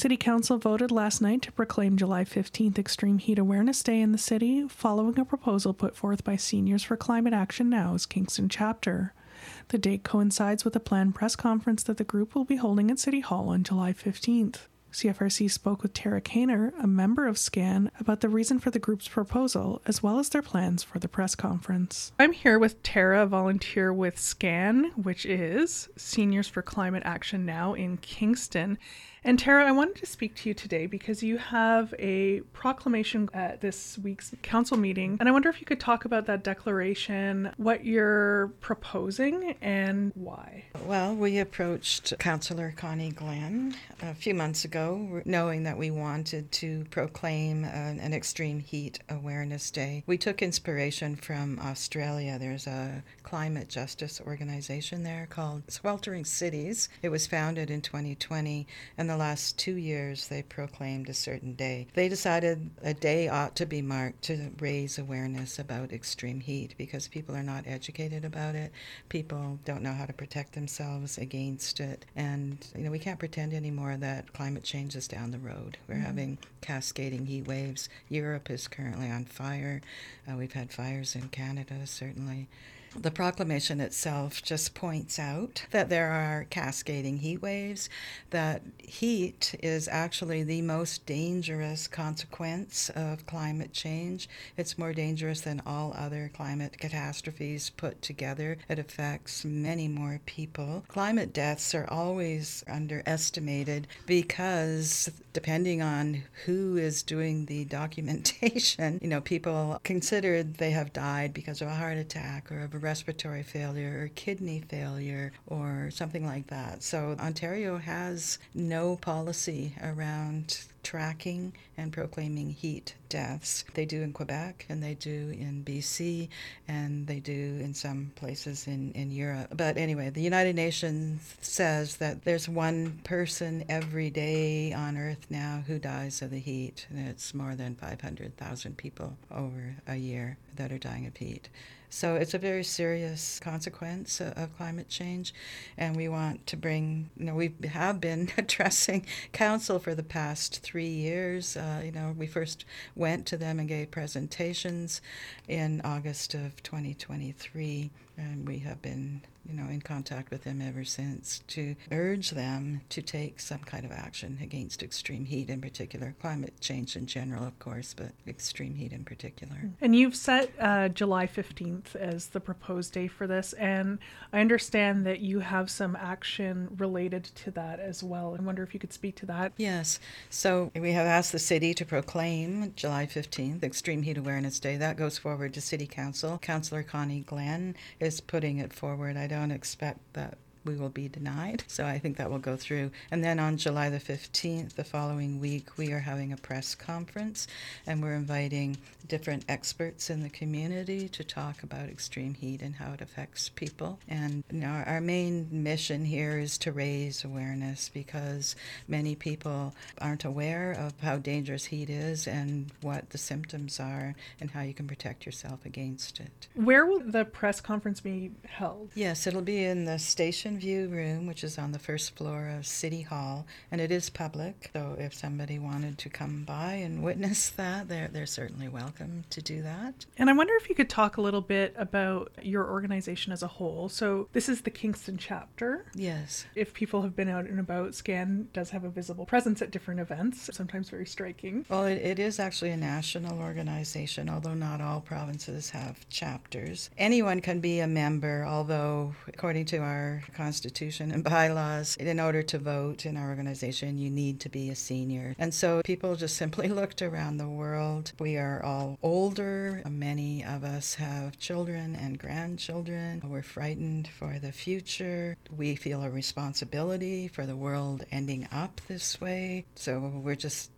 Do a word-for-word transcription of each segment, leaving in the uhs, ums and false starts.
City Council voted last night to proclaim July fifteenth Extreme Heat Awareness Day in the city, following a proposal put forth by Seniors for Climate Action Now's Kingston chapter. The date coincides with a planned press conference that the group will be holding at City Hall on July fifteenth. C F R C spoke with Tara Kaner, a member of SCAN, about the reason for the group's proposal, as well as their plans for the press conference. I'm here with Tara, a volunteer with SCAN, which is Seniors for Climate Action Now in Kingston. And Tara, I wanted to speak to you today because you have a proclamation at this week's council meeting. And I wonder if you could talk about that declaration, what you're proposing, and why. Well, we approached Councillor Connie Glenn a few months ago, knowing that we wanted to proclaim an, an Extreme Heat Awareness Day. We took inspiration from Australia. There's a climate justice organization there called Sweltering Cities. It was founded in twenty twenty, and the last two years they proclaimed a certain day. They decided a day ought to be marked to raise awareness about extreme heat because people are not educated about it. People don't know how to protect themselves against it. And, you know, we can't pretend anymore that climate change is down the road. We're mm-hmm. having cascading heat waves. Europe is currently on fire. Uh, we've had fires in Canada, certainly. The proclamation itself just points out that there are cascading heat waves, that heat is actually the most dangerous consequence of climate change. It's more dangerous than all other climate catastrophes put together. It affects many more people. Climate deaths are always underestimated because depending on who is doing the documentation, you know, people considered they have died because of a heart attack or of a respiratory failure or kidney failure or something like that. So Ontario has no policy around tracking and proclaiming heat deaths. They do in Quebec, and they do in B C, and they do in some places in, in Europe. But anyway, the United Nations says that there's one person every day on Earth now who dies of the heat, and it's more than five hundred thousand people over a year that are dying of heat. So it's a very serious consequence of climate change, and we want to bring, you know, we have been addressing council for the past three years. Uh, you know, we first went to them and gave presentations in August of twenty twenty-three, and we have been, you know, in contact with them ever since to urge them to take some kind of action against extreme heat in particular, climate change in general, of course, but extreme heat in particular. And you've set uh, July fifteenth as the proposed day for this, and I understand that you have some action related to that as well. I wonder if you could speak to that. Yes. So we have asked the city to proclaim July fifteenth, Extreme Heat Awareness Day. That goes forward to City Council. Councillor Connie Glenn is putting it forward. I don't expect that we will be denied, so I think that will go through. And then on July the fifteenth, the following week, we are having a press conference, and we're inviting different experts in the community to talk about extreme heat and how it affects people. And you know, our main mission here is to raise awareness because many people aren't aware of how dangerous heat is and what the symptoms are and how you can protect yourself against it. Where will the press conference be held? Yes, it'll be in the Station View room, which is on the first floor of City Hall, and it is public, so if somebody wanted to come by and witness that, they're, they're certainly welcome to do that. And I wonder if you could talk a little bit about your organization as a whole. So this is the Kingston chapter. Yes. If people have been out and about, SCAN does have a visible presence at different events, sometimes very striking. Well, it, it is actually a national organization, although not all provinces have chapters. Anyone can be a member, although according to our Constitution and bylaws, in order to vote in our organization, you need to be a senior. And so people just simply looked around the world. We are all older. Many of us have children and grandchildren. We're frightened for the future. We feel a responsibility for the world ending up this way. So we're just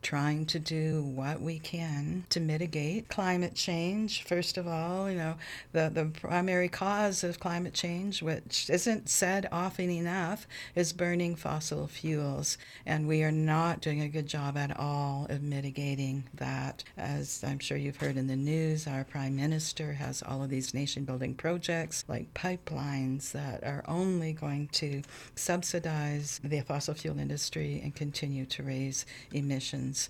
trying to do what we can to mitigate climate change. First of all, you know, the, the primary cause of climate change, which isn't said often enough, is burning fossil fuels. And we are not doing a good job at all of mitigating that. As I'm sure you've heard in the news, our Prime Minister has all of these nation-building projects like pipelines that are only going to subsidize the fossil fuel industry and continue to raise emissions.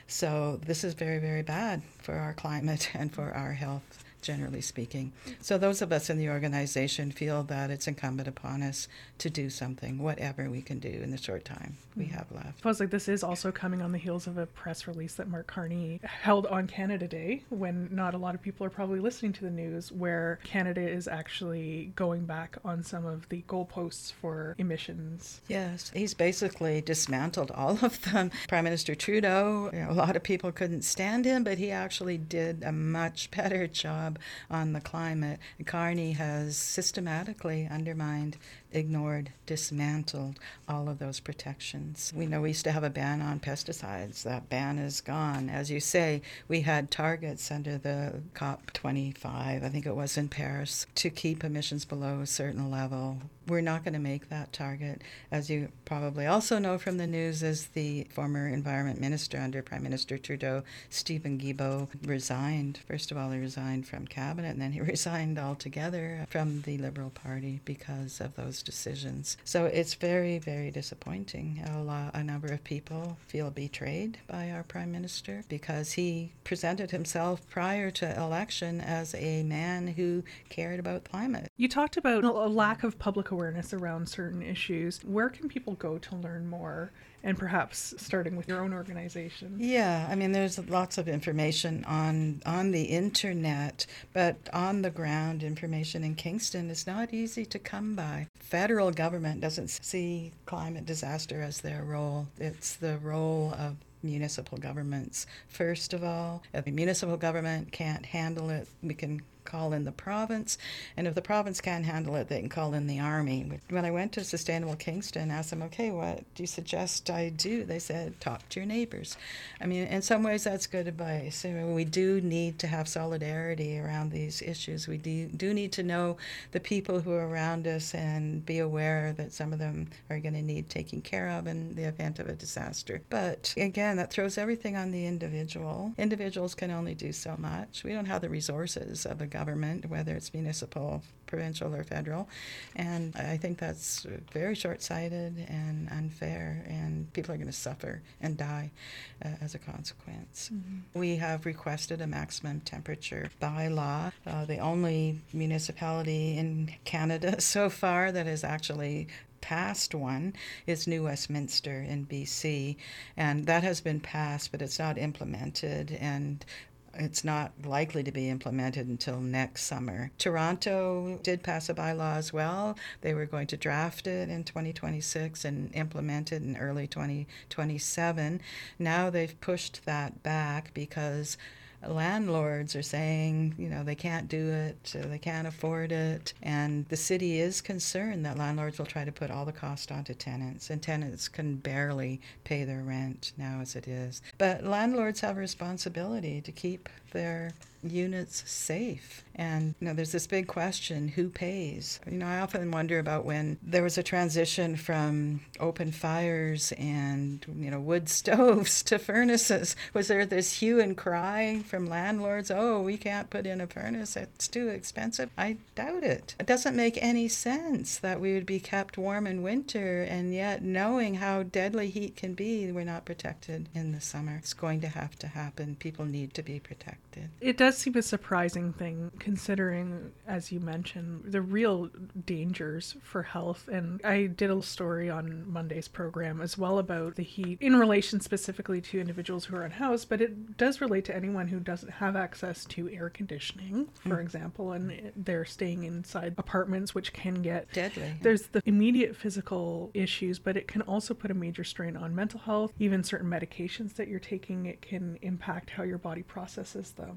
So this is very, very bad for our climate and for our health, generally speaking. So those of us in the organization feel that it's incumbent upon us to do something, whatever we can do in the short time we have left. I suppose like this is also coming on the heels of a press release that Mark Carney held on Canada Day, when not a lot of people are probably listening to the news, where Canada is actually going back on some of the goalposts for emissions. Yes, he's basically dismantled all of them. Prime Minister Trudeau, you know, a lot of people couldn't stand him, but he actually did a much better job on the climate. Carney has systematically undermined, ignored, dismantled all of those protections. We know we used to have a ban on pesticides. That ban is gone. As you say, we had targets under the COP twenty-five, I think it was in Paris, to keep emissions below a certain level. We're not going to make that target. As you probably also know from the news, is the former environment minister under Prime Minister Trudeau, Stephen Guilbeault, resigned. First of all, he resigned from cabinet, and then he resigned altogether from the Liberal Party because of those decisions. So it's very, very disappointing. A, lot, a number of people feel betrayed by our Prime Minister because he presented himself prior to election as a man who cared about climate. You talked about a lack of public awareness around certain issues. Where can people go to learn more? And perhaps starting with your own organization. Yeah, I mean, there's lots of information on on the internet, but on the ground information in Kingston is not easy to come by. Federal government doesn't see climate disaster as their role. It's the role of municipal governments. First of all, if the municipal government can't handle it, we can call in the province, and if the province can't handle it, they can call in the army. When I went to Sustainable Kingston, I asked them, okay, what do you suggest I do? They said, talk to your neighbors. I mean, in some ways, that's good advice. I mean, we do need to have solidarity around these issues. We do, do need to know the people who are around us and be aware that some of them are going to need taking care of in the event of a disaster. But again, that throws everything on the individual. Individuals can only do so much. We don't have the resources of a government, whether it's municipal, provincial, or federal. And I think that's very short-sighted and unfair, and people are going to suffer and die uh, as a consequence. Mm-hmm. We have requested a maximum temperature bylaw. Uh, the only municipality in Canada so far that has actually passed one is New Westminster in B C, and that has been passed, but it's not implemented, and it's not likely to be implemented until next summer. Toronto did pass a bylaw as well. They were going to draft it in twenty twenty-six and implement it in early twenty twenty-seven. Now they've pushed that back because landlords are saying, you know, they can't do it, they can't afford it, and the city is concerned that landlords will try to put all the cost onto tenants, and tenants can barely pay their rent now as it is. But landlords have a responsibility to keep their units safe. And, you know, there's this big question, who pays? You know, I often wonder about when there was a transition from open fires and, you know, wood stoves to furnaces. Was there this hue and cry from landlords, oh, we can't put in a furnace, it's too expensive? I doubt it. It doesn't make any sense that we would be kept warm in winter, and yet knowing how deadly heat can be, we're not protected in the summer. It's going to have to happen. People need to be protected. It does seem a surprising thing, considering, as you mentioned, the real dangers for health. And I did a story on Monday's program as well about the heat in relation specifically to individuals who are unhoused, but it does relate to anyone who doesn't have access to air conditioning, for mm. example, and they're staying inside apartments, which can get deadly. There's the immediate physical issues, but it can also put a major strain on mental health. Even certain medications that you're taking, it can impact how your body processes them. And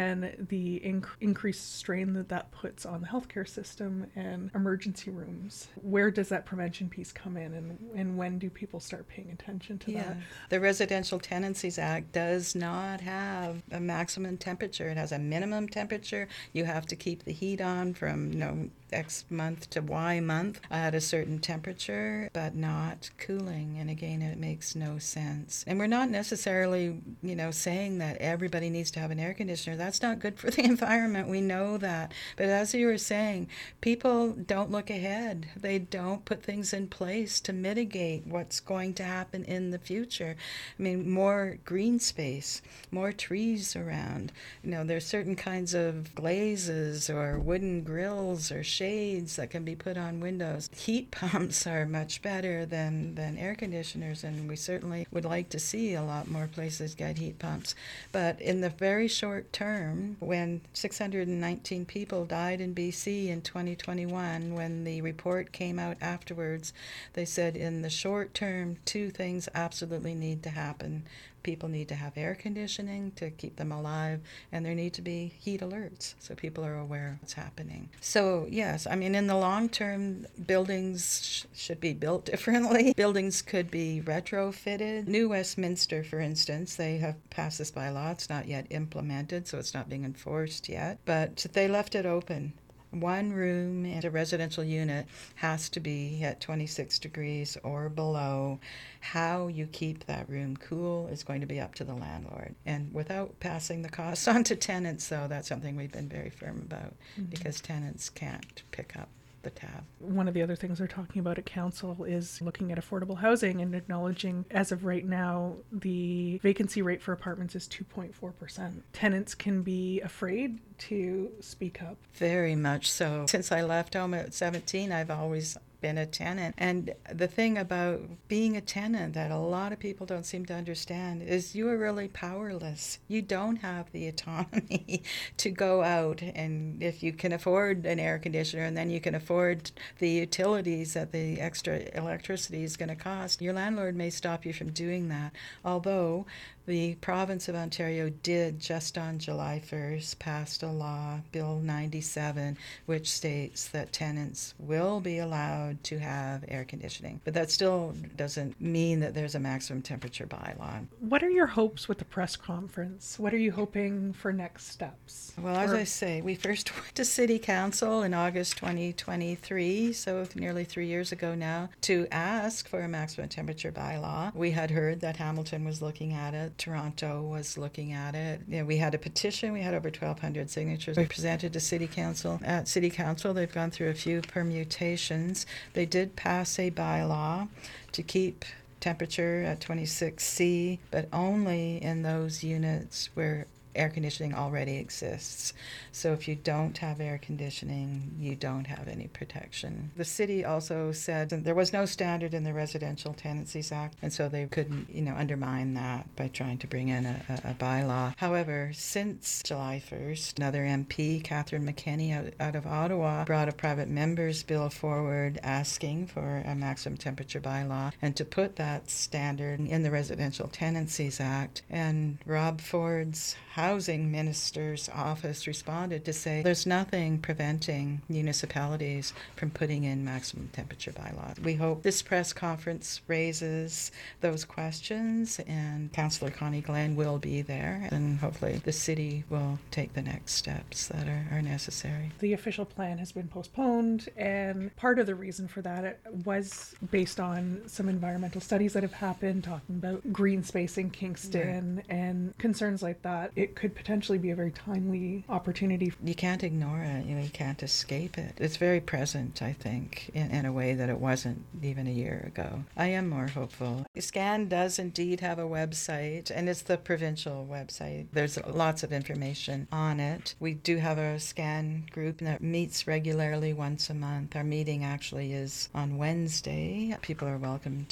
then the inc- increased strain that that puts on the healthcare system and emergency rooms. Where does that prevention piece come in, and, and when do people start paying attention to yeah. that? The Residential Tenancies Act does not have a maximum temperature. It has a minimum temperature. You have to keep the heat on from, you know, X month to Y month at a certain temperature, but not cooling. And again, it makes no sense. And we're not necessarily, you know, saying that everybody needs to have an air conditioner. That's not good for the environment. We know that. But as you were saying, people don't look ahead. They don't put things in place to mitigate what's going to happen in the future. I mean, more green space, more trees around. You know, there's certain kinds of glazes or wooden grills or shades that can be put on windows. Heat pumps are much better than, than air conditioners, and we certainly would like to see a lot more places get heat pumps. But in the very short term, when six hundred nineteen people died in B C in twenty twenty-one, when the report came out afterwards, they said in the short term, two things absolutely need to happen. People need to have air conditioning to keep them alive, and there need to be heat alerts so people are aware of what's happening. So, yes, I mean, in the long term, buildings sh- should be built differently. Buildings could be retrofitted. New Westminster, for instance, they have passed this bylaw. It's not yet implemented, so it's not being enforced yet, but they left it open. One room in a residential unit has to be at twenty-six degrees or below. How you keep that room cool is going to be up to the landlord. And without passing the cost on to tenants, though, that's something we've been very firm about, mm-hmm. because tenants can't pick up the tab. One of the other things they're talking about at council is looking at affordable housing and acknowledging, as of right now, the vacancy rate for apartments is two point four percent. Tenants can be afraid to speak up. Very much so. Since I left home at seventeen, I've always been a tenant. And the thing about being a tenant that a lot of people don't seem to understand is you are really powerless. You don't have the autonomy to go out, and if you can afford an air conditioner and then you can afford the utilities that the extra electricity is going to cost, your landlord may stop you from doing that. Although the province of Ontario did, just on July first, passed a law, Bill ninety-seven, which states that tenants will be allowed to have air conditioning. But that still doesn't mean that there's a maximum temperature bylaw. What are your hopes with the press conference? What are you hoping for next steps? Well, as or- I say, we first went to City Council in August twenty twenty-three, so nearly three years ago now, to ask for a maximum temperature bylaw. We had heard that Hamilton was looking at it. Toronto was looking at it. You know, we had a petition. We had over twelve hundred signatures. We presented to City Council. At City Council, they've gone through a few permutations. They did pass a bylaw to keep temperature at twenty-six C, but only in those units where air conditioning already exists. So if you don't have air conditioning, you don't have any protection. The city also said there was no standard in the Residential Tenancies Act, and so they couldn't, you know, undermine that by trying to bring in a, a, a bylaw. However, since July first, another M P, Catherine McKenney out, out of Ottawa, brought a private member's bill forward asking for a maximum temperature bylaw and to put that standard in the Residential Tenancies Act. And Rob Ford's Housing Minister's office responded to say there's nothing preventing municipalities from putting in maximum temperature bylaws. We hope this press conference raises those questions, and Councillor Connie Glenn will be there, and hopefully the city will take the next steps that are, are necessary. The official plan has been postponed, and part of the reason for that was based on some environmental studies that have happened talking about green space in Kingston, right, and concerns like that. It could potentially be a very timely opportunity. You can't ignore it. You know, you can't escape it. It's very present, I think, in, in a way that it wasn't even a year ago. I am more hopeful. SCAN does indeed have a website, and it's the provincial website. There's lots of information on it. We do have a SCAN group that meets regularly once a month. Our meeting actually is on Wednesday. People are welcome to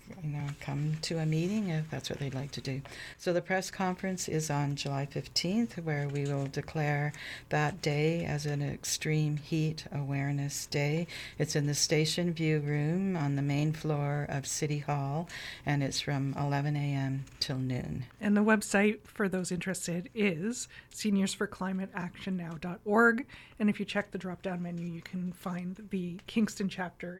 you know, come to a meeting if that's what they'd like to do. So the press conference is on July fifteenth, where we will declare that day as an Extreme Heat Awareness Day. It's in the Station View Room on the main floor of City Hall, and it's from eleven a.m. till noon. And the website for those interested is seniors for climate action now dot org. And if you check the drop-down menu, you can find the Kingston chapter.